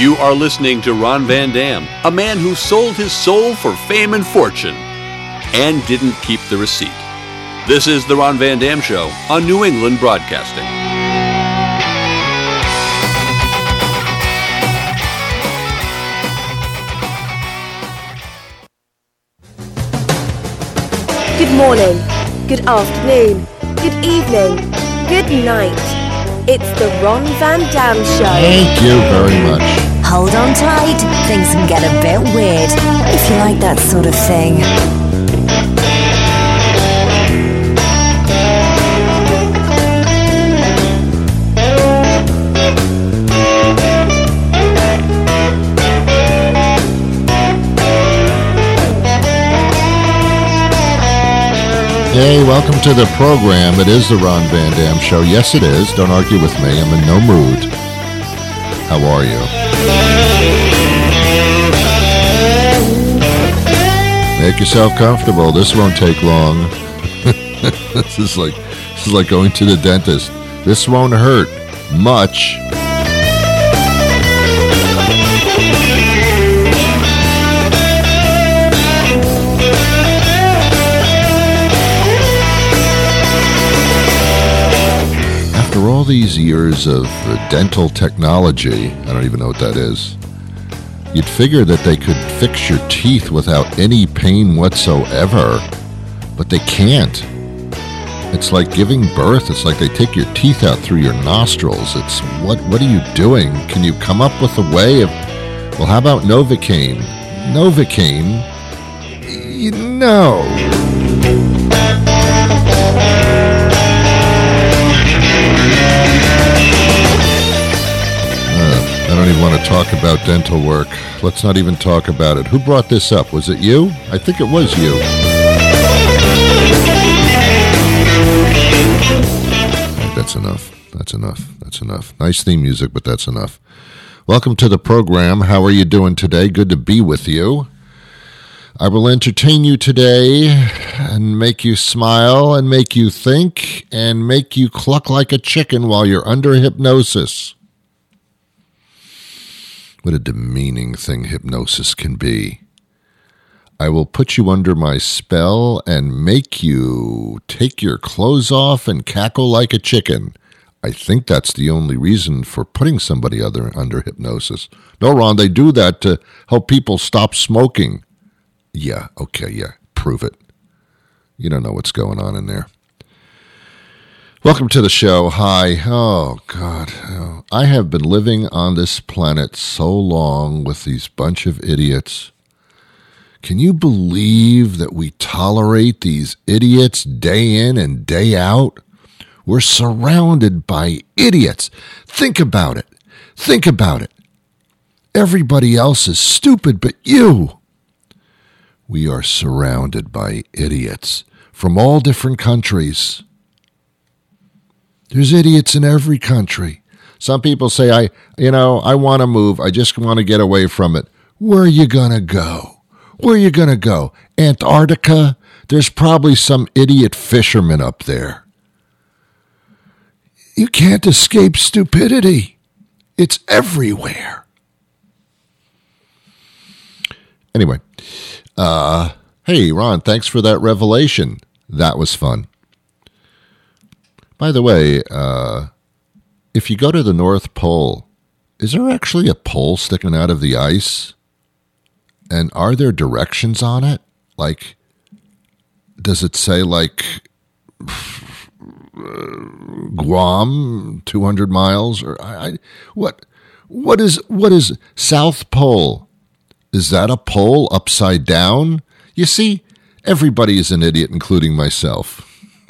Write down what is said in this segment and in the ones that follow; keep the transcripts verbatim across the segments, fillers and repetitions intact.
You are listening to Ron Van Dam, a man who sold his soul for fame and fortune and didn't keep the receipt. This is The Ron Van Dam Show on New England Broadcasting. Good morning, good afternoon, good evening, good night. It's the Ron Van Dam Show. Thank you very much. Hold on tight, things can get a bit weird, if you like that sort of thing. Hey, welcome to the program. It is the Ron Van Dam Show. Yes, it is. Don't argue with me. I'm in no mood. How are you? Make yourself comfortable. This won't take long. This is like this is like going to the dentist. This won't hurt much. After all these years of uh, dental technology, I don't even know what that is, you'd figure that they could fix your teeth without any pain whatsoever, but they can't. It's like giving birth. It's like they take your teeth out through your nostrils. It's, what what are you doing? Can you come up with a way of, well, how about Novocaine? Novocaine? You know. I don't even want to talk about dental work. Let's not even talk about it. Who brought this up? Was it you? I think it was you. That's enough. That's enough. That's enough. Nice theme music, but that's enough. Welcome to the program. How are you doing today? Good to be with you. I will entertain you today and make you smile and make you think and make you cluck like a chicken while you're under hypnosis. What a demeaning thing hypnosis can be. I will put you under my spell and make you take your clothes off and cackle like a chicken. I think that's the only reason for putting somebody other under hypnosis. No, Ron, they do that to help people stop smoking. Yeah, okay, yeah, prove it. You don't know what's going on in there. Welcome to the show. Hi. Oh, God. Oh. I have been living on this planet so long with these bunch of idiots. Can you believe that we tolerate these idiots day in and day out? We're surrounded by idiots. Think about it. Think about it. Everybody else is stupid but you. We are surrounded by idiots from all different countries. There's idiots in every country. Some people say, I, you know, I want to move. I just want to get away from it. Where are you going to go? Where are you going to go? Antarctica? There's probably some idiot fisherman up there. You can't escape stupidity. It's everywhere. Anyway, uh, hey, Ron, thanks for that revelation. That was fun. By the way, uh, if you go to the North Pole, is there actually a pole sticking out of the ice? And are there directions on it? Like, does it say, like, Guam, two hundred miles? Or I, I, what? What is, what is South Pole? Is that a pole upside down? You see, everybody is an idiot, including myself.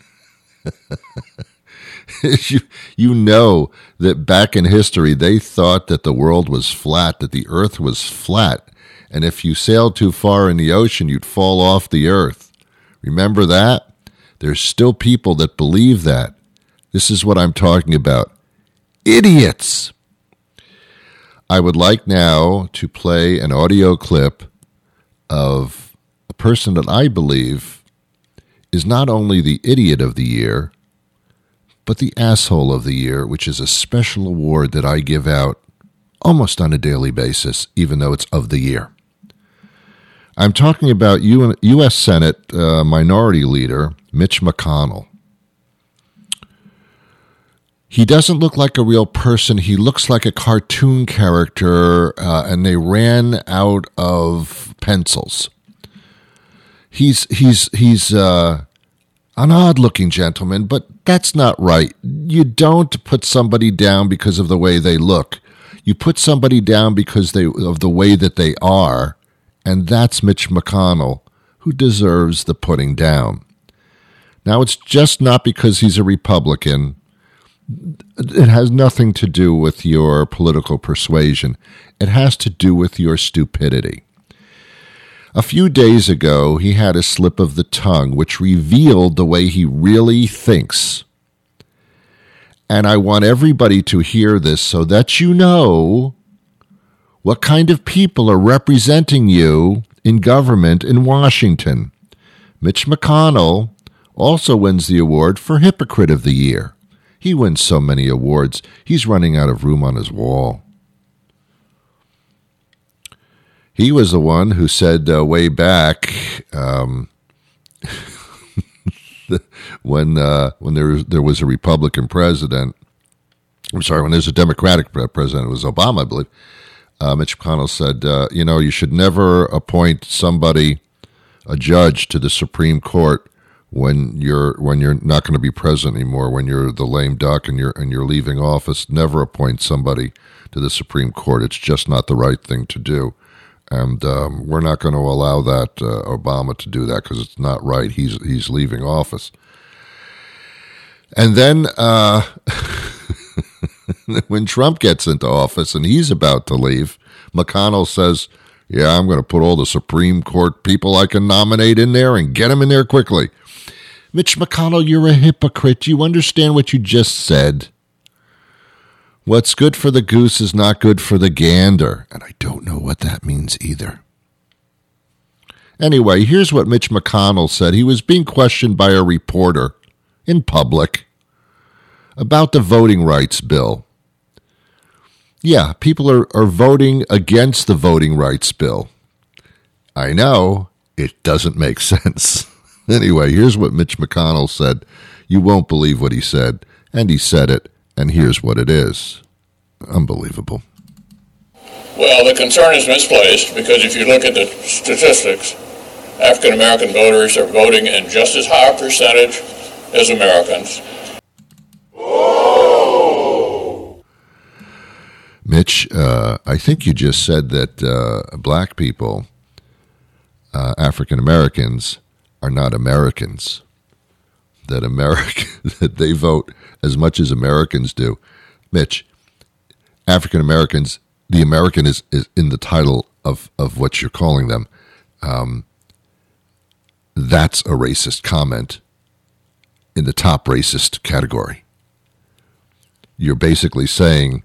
you, you know that back in history, they thought that the world was flat, that the earth was flat. And if you sailed too far in the ocean, you'd fall off the earth. Remember that? There's still people that believe that. This is what I'm talking about. Idiots! I would like now to play an audio clip of a person that I believe is not only the idiot of the year, but the asshole of the year, which is a special award that I give out almost on a daily basis, even though it's of the year. I'm talking about U S Senate uh, Minority Leader Mitch McConnell. He doesn't look like a real person. He looks like a cartoon character, uh, and they ran out of pencils. He's he's he's uh, an odd-looking gentleman, but that's not right. You don't put somebody down because of the way they look. You put somebody down because they of the way that they are, and that's Mitch McConnell, who deserves the putting down. Now, it's just not because he's a Republican. It has nothing to do with your political persuasion. It has to do with your stupidity. A few days ago, he had a slip of the tongue which revealed the way he really thinks. And I want everybody to hear this so that you know what kind of people are representing you in government in Washington. Mitch McConnell also wins the award for Hypocrite of the Year. He wins so many awards, he's running out of room on his wall. He was the one who said uh, way back um, when uh, when there was, there was a Republican president, I'm sorry, when there's a Democratic president, it was Obama, I believe, uh, Mitch McConnell said, uh, you know, you should never appoint somebody, a judge, to the Supreme Court when you're when you're not going to be president anymore, when you're the lame duck and you're and you're leaving office. Never appoint somebody to the Supreme Court. It's just not the right thing to do, and um, we're not going to allow that uh, Obama to do that because it's not right. He's he's leaving office, and then uh, when Trump gets into office and he's about to leave, McConnell says, "Yeah, I'm going to put all the Supreme Court people I can nominate in there and get them in there quickly." Mitch McConnell, you're a hypocrite. Do you understand what you just said? What's good for the goose is not good for the gander. And I don't know what that means either. Anyway, here's what Mitch McConnell said. He was being questioned by a reporter in public about the voting rights bill. Yeah, people are, are voting against the voting rights bill. I know, it doesn't make sense. Anyway, here's what Mitch McConnell said. You won't believe what he said, and he said it, and here's what it is. Unbelievable. Well, the concern is misplaced because if you look at the statistics, African American voters are voting in just as high a percentage as Americans. Whoa! Mitch, uh, I think you just said that uh, black people, uh, African Americans, are not Americans, that America, that they vote as much as Americans do. Mitch, African Americans, the American is, is in the title of, of what you're calling them. Um, that's a racist comment in the top racist category. You're basically saying,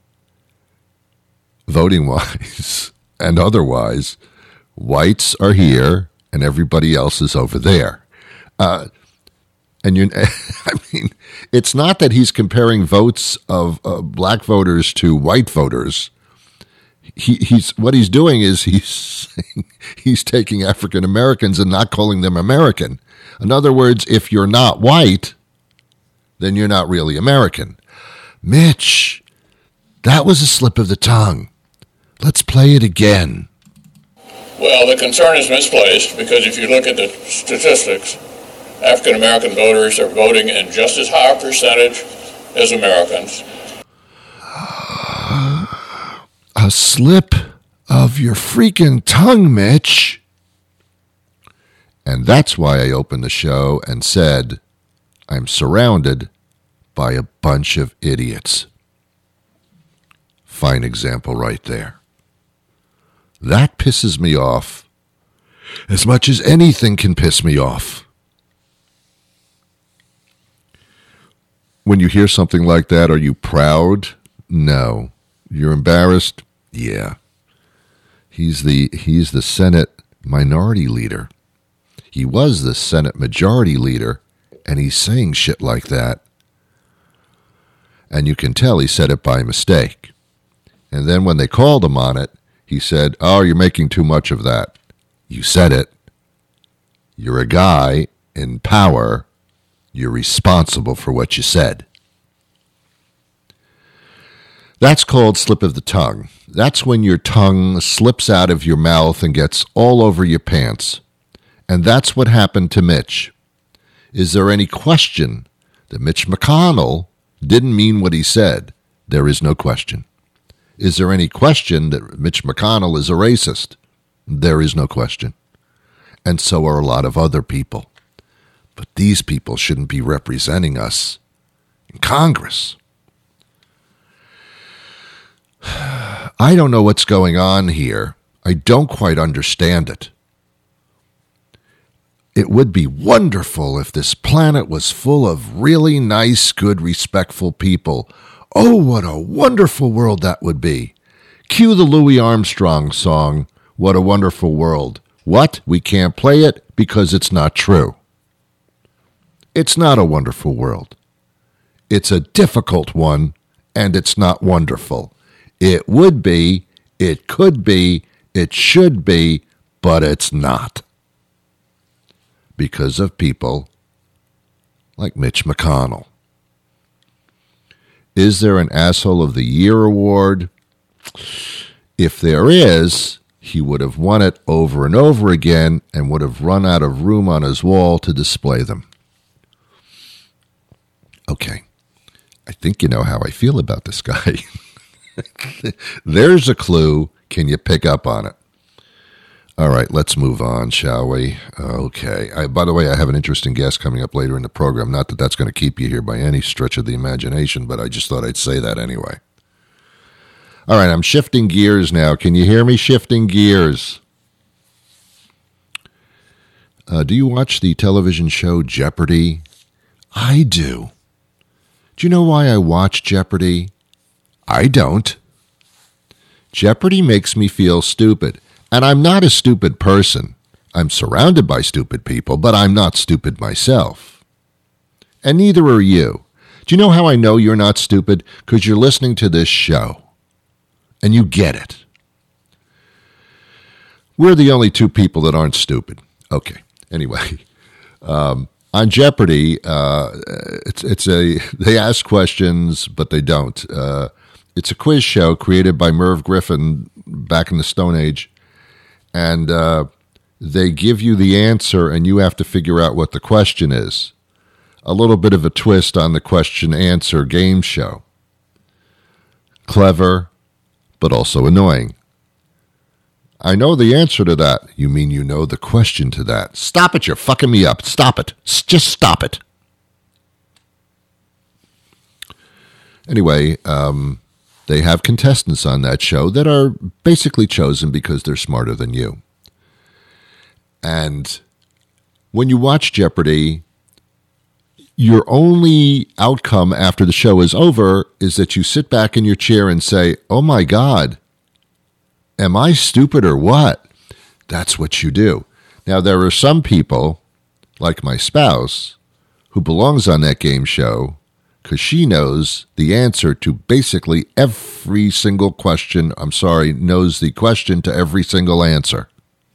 voting-wise and otherwise, whites are here and everybody else is over there. Uh, and you, I mean, it's not that he's comparing votes of uh, black voters to white voters. He, he's what he's doing is he's saying, he's taking African Americans and not calling them American. In other words, if you're not white, then you're not really American. Mitch, that was a slip of the tongue. Let's play it again. Well, the concern is misplaced because if you look at the statistics, African American voters are voting in just as high a percentage as Americans. A slip of your freaking tongue, Mitch. And that's why I opened the show and said, I'm surrounded by a bunch of idiots. Fine example right there. That pisses me off as much as anything can piss me off. When you hear something like that, are you proud? No. You're embarrassed? Yeah. He's the he's the Senate minority leader. He was the Senate majority leader, and he's saying shit like that. And you can tell he said it by mistake. And then when they called him on it, he said, oh, you're making too much of that. You said it. You're a guy in power. You're responsible for what you said. That's called slip of the tongue. That's when your tongue slips out of your mouth and gets all over your pants. And that's what happened to Mitch. Is there any question that Mitch McConnell didn't mean what he said? There is no question. Is there any question that Mitch McConnell is a racist? There is no question. And so are a lot of other people. But these people shouldn't be representing us in Congress. I don't know what's going on here. I don't quite understand it. It would be wonderful if this planet was full of really nice, good, respectful people. Oh, what a wonderful world that would be. Cue the Louis Armstrong song, What a Wonderful World. What? We can't play it because it's not true. It's not a wonderful world. It's a difficult one, and it's not wonderful. It would be, it could be, it should be, but it's not. Because of people like Mitch McConnell. Is there an Asshole of the Year award? If there is, he would have won it over and over again and would have run out of room on his wall to display them. Okay, I think you know how I feel about this guy. There's a clue. Can you pick up on it? All right, let's move on, shall we? Okay. I, by the way, I have an interesting guest coming up later in the program. Not that that's going to keep you here by any stretch of the imagination, but I just thought I'd say that anyway. All right, I'm shifting gears now. Can you hear me shifting gears? Uh, do you watch the television show Jeopardy? I do. Do you know why I watch Jeopardy? I don't. Jeopardy makes me feel stupid. And I'm not a stupid person. I'm surrounded by stupid people, but I'm not stupid myself. And neither are you. Do you know how I know you're not stupid? Because you're listening to this show. And you get it. We're the only two people that aren't stupid. Okay. Anyway, um, on Jeopardy, uh, it's it's a they ask questions, but they don't. Uh, it's a quiz show created by Merv Griffin back in the Stone Age. And uh, they give you the answer, and you have to figure out what the question is. A little bit of a twist on the question-answer game show. Clever, but also annoying. I know the answer to that. You mean you know the question to that. Stop it, you're fucking me up. Stop it. S- just stop it. Anyway, um... they have contestants on that show that are basically chosen because they're smarter than you. And when you watch Jeopardy, your only outcome after the show is over is that you sit back in your chair and say, oh my God, am I stupid or what? That's what you do. Now, there are some people, like my spouse, who belongs on that game show, because she knows the answer to basically every single question. I'm sorry, knows the question to every single answer.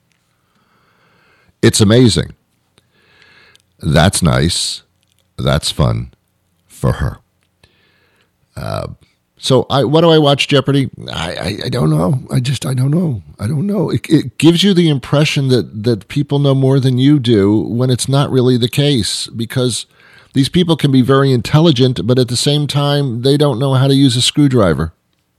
It's amazing. That's nice. That's fun for her. Uh, so I, what do I watch Jeopardy? I, I, I don't know. I just, I don't know. I don't know. It, it gives you the impression that, that people know more than you do when it's not really the case, because these people can be very intelligent, but at the same time, they don't know how to use a screwdriver.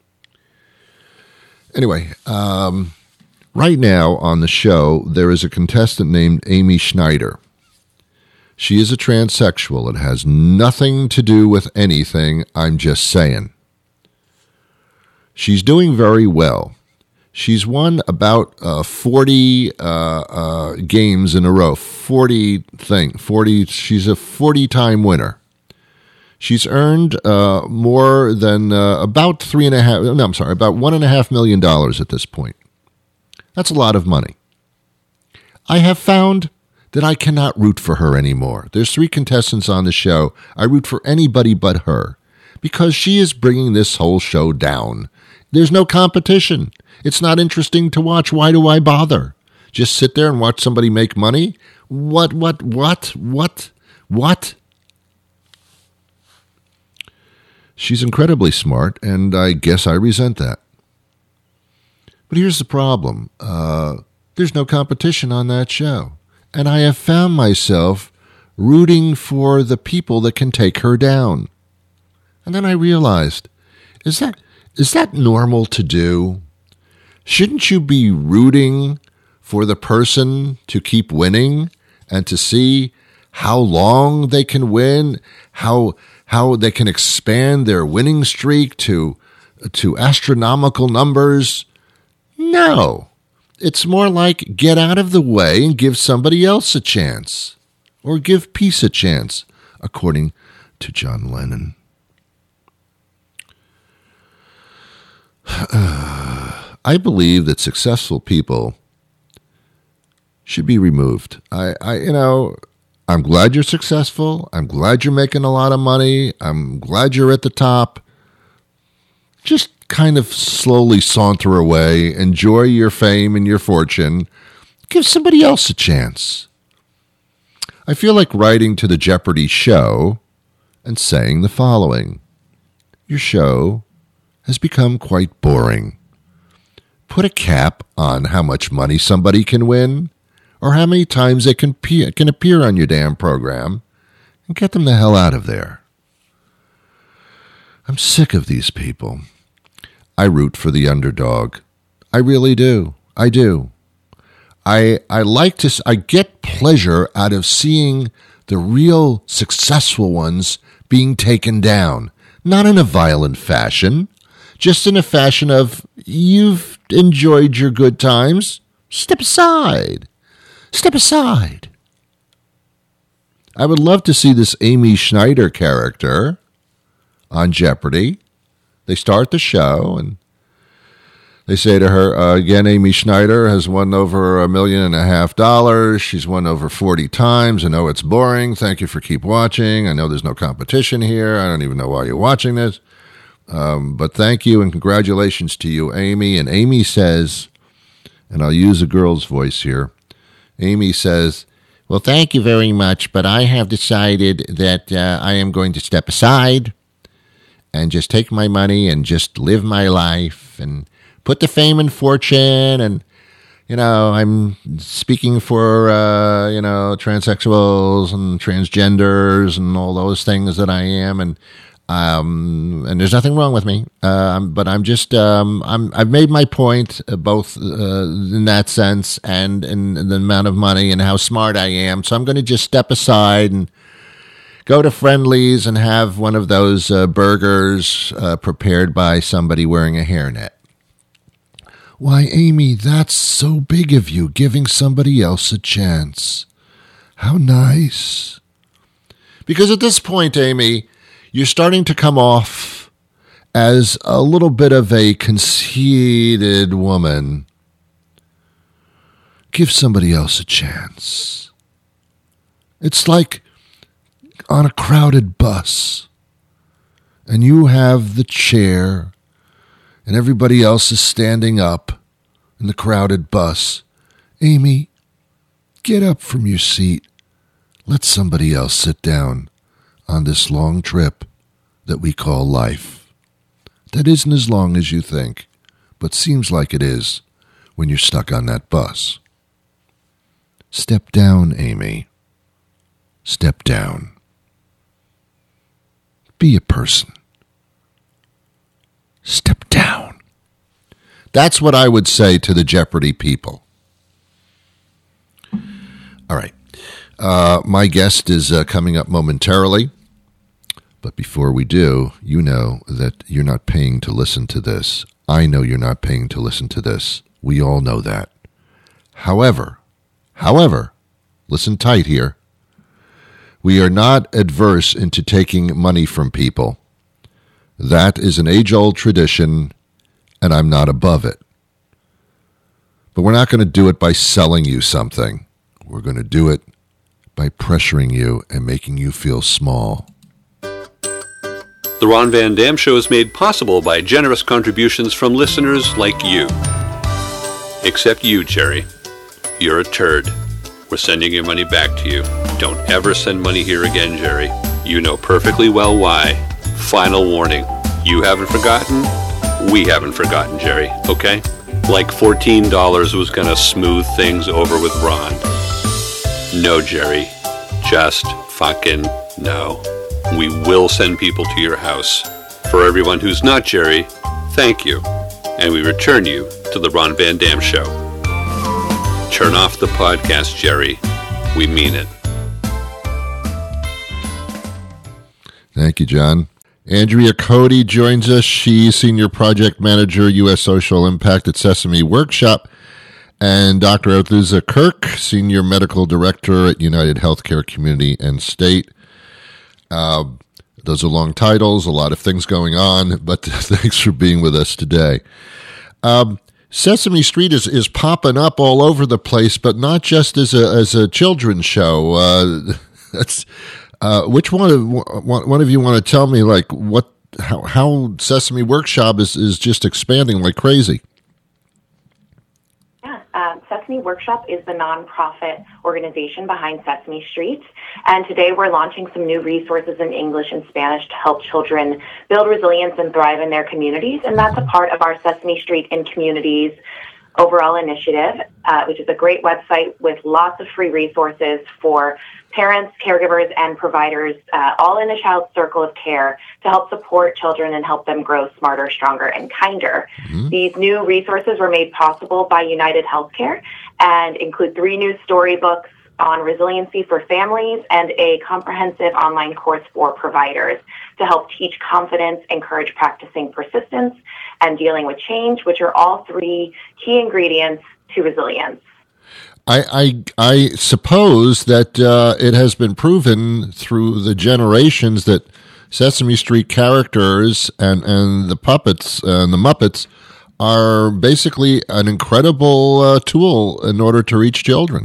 Anyway, um, right now on the show, there is a contestant named Amy Schneider. She is a transsexual. It has nothing to do with anything. I'm just saying. She's doing very well. She's won about uh, forty uh, uh, games in a row. forty thing, forty. She's a forty-time winner. She's earned uh, more than uh, about three and a half. No, I'm sorry, about one and a half million dollars at this point. That's a lot of money. I have found that I cannot root for her anymore. There's three contestants on the show. I root for anybody but her because she is bringing this whole show down There's no competition. It's not interesting to watch. Why do I bother? Just sit there and watch somebody make money? What, what, what, what, what? She's incredibly smart, and I guess I resent that. But here's the problem. Uh, there's no competition on that show. And I have found myself rooting for the people that can take her down. And then I realized, is that is that normal to do? Shouldn't you be rooting for the person to keep winning and to see how long they can win, how how they can expand their winning streak to to astronomical numbers? No. It's more like get out of the way and give somebody else a chance. Or give peace a chance, according to John Lennon. I believe that successful people should be removed. I, I, you know, I'm glad you're successful. I'm glad you're making a lot of money. I'm glad you're at the top. Just kind of slowly saunter away. Enjoy your fame and your fortune. Give somebody else a chance. I feel like writing to the Jeopardy show and saying the following. Your show has become quite boring. Put a cap on how much money somebody can win or how many times they can, pe- can appear on your damn program and get them the hell out of there. I'm sick of these people. I root for the underdog. I really do. I do. I I like to, I get pleasure out of seeing the real successful ones being taken down. Not in a violent fashion, just in a fashion of, you've enjoyed your good times, step aside. Step aside. I would love to see this Amy Schneider character on Jeopardy. They start the show and they say to her, uh, again, Amy Schneider has won over a million and a half dollars. She's won over forty times. I know it's boring. Thank you for keep watching. I know there's no competition here. I don't even know why you're watching this. Um, but thank you and congratulations to you, Amy. And Amy says, and I'll use a girl's voice here. Amy says, well, thank you very much, but I have decided that uh, I am going to step aside and just take my money and just live my life and put the fame and fortune, and, you know, I'm speaking for, uh, you know, transsexuals and transgenders and all those things that I am, and um, and there's nothing wrong with me, uh, but I'm just, um, I'm, I've made my point, uh, both uh, in that sense and in, in the amount of money and how smart I am, so I'm going to just step aside and go to Friendly's and have one of those uh, burgers uh, prepared by somebody wearing a hairnet. Why, Amy, that's so big of you, giving somebody else a chance. How nice. Because at this point, Amy, you're starting to come off as a little bit of a conceited woman. Give somebody else a chance. It's like on a crowded bus, and you have the chair, and everybody else is standing up in the crowded bus. Amy, get up from your seat. Let somebody else sit down on this long trip that we call life. That isn't as long as you think, but seems like it is when you're stuck on that bus. Step down, Amy. Step down. Be a person. Step down. That's what I would say to the Jeopardy people. All right. Uh, my guest is uh, coming up momentarily. But before we do, you know that you're not paying to listen to this. I know you're not paying to listen to this. We all know that. However, however, listen tight here. We are not adverse into taking money from people. That is an age-old tradition, and I'm not above it. But we're not going to do it by selling you something. We're going to do it by pressuring you and making you feel small. The Ron Van Dam Show is made possible by generous contributions from listeners like you. Except you, Jerry. You're a turd. We're sending your money back to you. Don't ever send money here again, Jerry. You know perfectly well why. Final warning. You haven't forgotten. We haven't forgotten, Jerry, okay? Like fourteen dollars was gonna smooth things over with Ron. No, Jerry. Just fucking no. We will send people to your house. For everyone who's not Jerry, thank you. And we return you to the Ron Van Dam Show. Turn off the podcast, Jerry. We mean it. Thank you, John. Andrea Cody joins us. She's Senior Project Manager, U S Social Impact at Sesame Workshop. And Doctor Athuzza Kirk, Senior Medical Director at United Healthcare Community and State. Uh, those are long titles, a lot of things going on, but thanks for being with us today. Um, Sesame Street is, is popping up all over the place, but not just as a as a children's show. Uh, that's uh, which one of one of you want to tell me like what how, how Sesame Workshop is, is just expanding like crazy? Uh, Sesame Workshop is the nonprofit organization behind Sesame Street, and today we're launching some new resources in English and Spanish to help children build resilience and thrive in their communities, and that's a part of our Sesame Street in Communities overall initiative, uh, which is a great website with lots of free resources for parents, caregivers, and providers, uh, all in a child's circle of care to help support children and help them grow smarter, stronger, and kinder. Mm-hmm. These new resources were made possible by United Healthcare and include three new storybooks on resiliency for families and a comprehensive online course for providers to help teach confidence, encourage practicing persistence, and dealing with change, which are all three key ingredients to resilience. I, I, I suppose that uh, it has been proven through the generations that Sesame Street characters and, and the puppets uh, and the Muppets are basically an incredible uh, tool in order to reach children.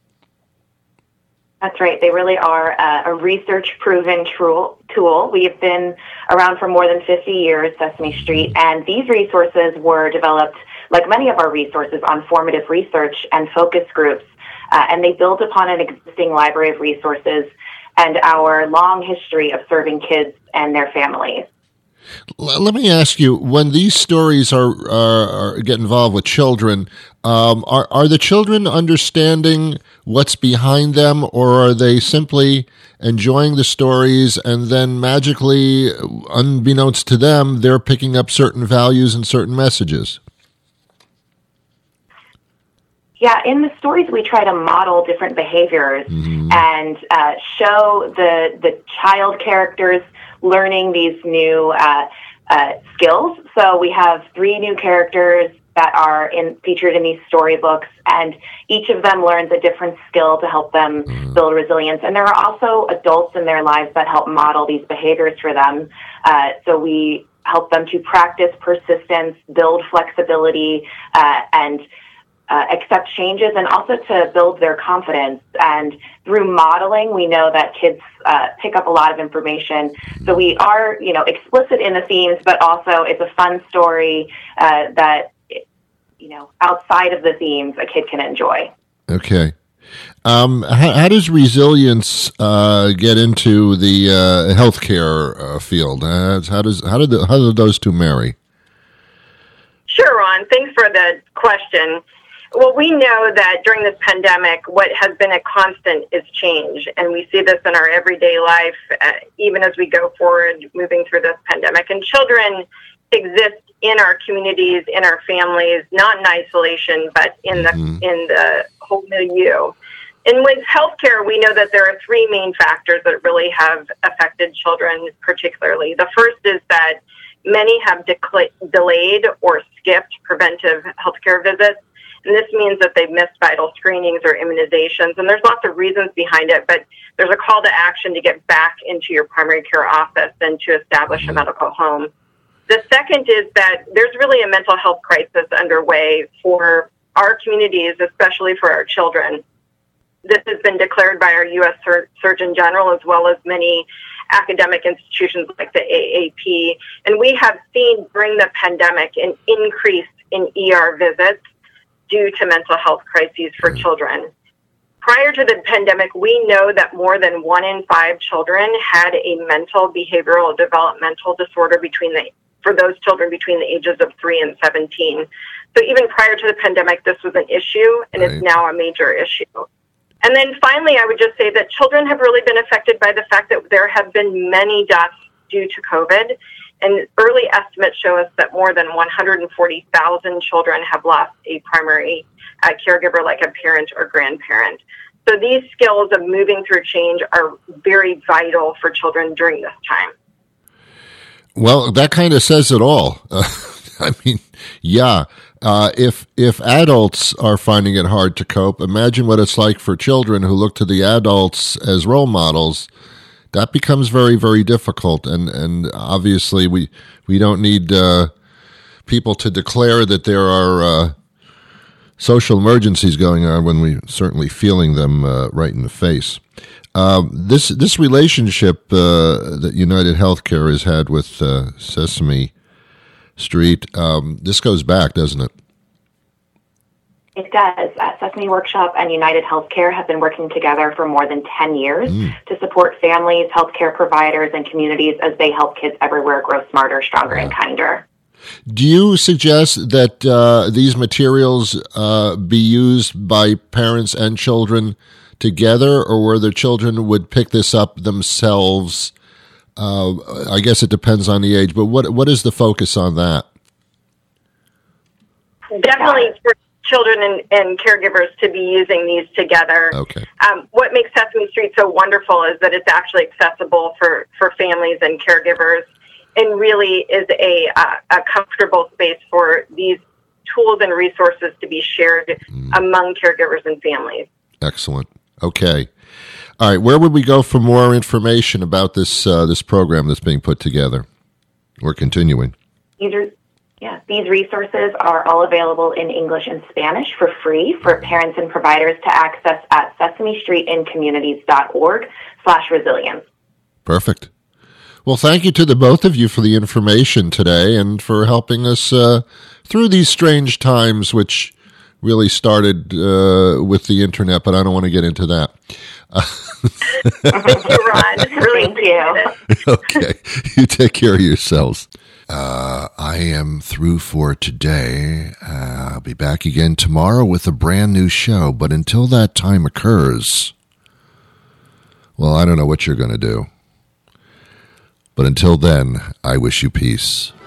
That's right. They really are uh, a research-proven tool. tool. We have been around for more than fifty years, Sesame Street, and these resources were developed, like many of our resources, on formative research and focus groups, uh, and they build upon an existing library of resources and our long history of serving kids and their families. Let me ask you, when these stories are, are, are get involved with children, um, are, are the children understanding what's behind them, or are they simply enjoying the stories and then magically, unbeknownst to them, they're picking up certain values and certain messages? Yeah, in the stories, we try to model different behaviors mm-hmm. and uh, show the the child characters learning these new uh, uh, skills. So we have three new characters that are in, featured in these storybooks, and each of them learns a different skill to help them mm-hmm. build resilience. And there are also adults in their lives that help model these behaviors for them. Uh, so we help them to practice persistence, build flexibility, uh, and Uh, accept changes, and also to build their confidence. And through modeling, we know that kids uh, pick up a lot of information. So we are, you know, explicit in the themes, but also it's a fun story uh, that, you know, outside of the themes, a kid can enjoy. Okay. Um, how, how does resilience uh, get into the uh, healthcare uh, field? Uh, how does how did the, how do those two marry? Sure, Ron. Thanks for the question. Well, we know that during this pandemic, what has been a constant is change, and we see this in our everyday life, uh, even as we go forward, moving through this pandemic. And children exist in our communities, in our families, not in isolation, but in the mm-hmm. in the whole milieu. And with healthcare, we know that there are three main factors that really have affected children particularly. The first is that many have decla- delayed or skipped preventive healthcare visits. And this means that they've missed vital screenings or immunizations. And there's lots of reasons behind it, but there's a call to action to get back into your primary care office and to establish a medical home. The second is that there's really a mental health crisis underway for our communities, especially for our children. This has been declared by our U S Sur- Surgeon General, as well as many academic institutions like the A A P. And we have seen during the pandemic an increase in E R visits due to mental health crises for children. Prior to the pandemic, we know that more than one in five children had a mental, behavioral, developmental disorder between the for those children between the ages of three and seventeen. So even prior to the pandemic, this was an issue, and right. It's now a major issue. And then finally, I would just say that children have really been affected by the fact that there have been many deaths due to COVID. And early estimates show us that more than one hundred forty thousand children have lost a primary uh, caregiver, like a parent or grandparent. So these skills of moving through change are very vital for children during this time. Well, that kind of says it all. Uh, I mean, yeah, uh, if if adults are finding it hard to cope, imagine what it's like for children who look to the adults as role models. That becomes very, very difficult. And, and obviously, we, we don't need uh, people to declare that there are uh, social emergencies going on when we're certainly feeling them uh, right in the face. Um, this this relationship uh, that United Healthcare has had with uh, Sesame Street, um, this goes back, doesn't it? It does. Uh, Sesame Workshop and United Healthcare have been working together for more than ten years mm. to support families, healthcare providers, and communities as they help kids everywhere grow smarter, stronger, yeah. and kinder. Do you suggest that uh, these materials uh, be used by parents and children together, or whether children would pick this up themselves? Uh, I guess it depends on the age, but what what is the focus on that? Definitely for children and, and caregivers to be using these together. Okay. Um, what makes Sesame Street so wonderful is that it's actually accessible for, for families and caregivers, and really is a uh, a comfortable space for these tools and resources to be shared mm. among caregivers and families. Excellent. Okay. All right. Where would we go for more information about this uh, this program that's being put together? We're continuing. These are, yeah, these resources are all available in English and Spanish for free for parents and providers to access at sesame street in communities dot org slash resilience. Perfect. Well, thank you to the both of you for the information today and for helping us uh, through these strange times, which really started uh, with the internet, but I don't want to get into that. Thank you, Ron. Really, thank you. Okay. You take care of yourselves. Uh, I am through for today. Uh, I'll be back again tomorrow with a brand new show, but until that time occurs, well, I don't know what you're going to do. But until then, I wish you peace.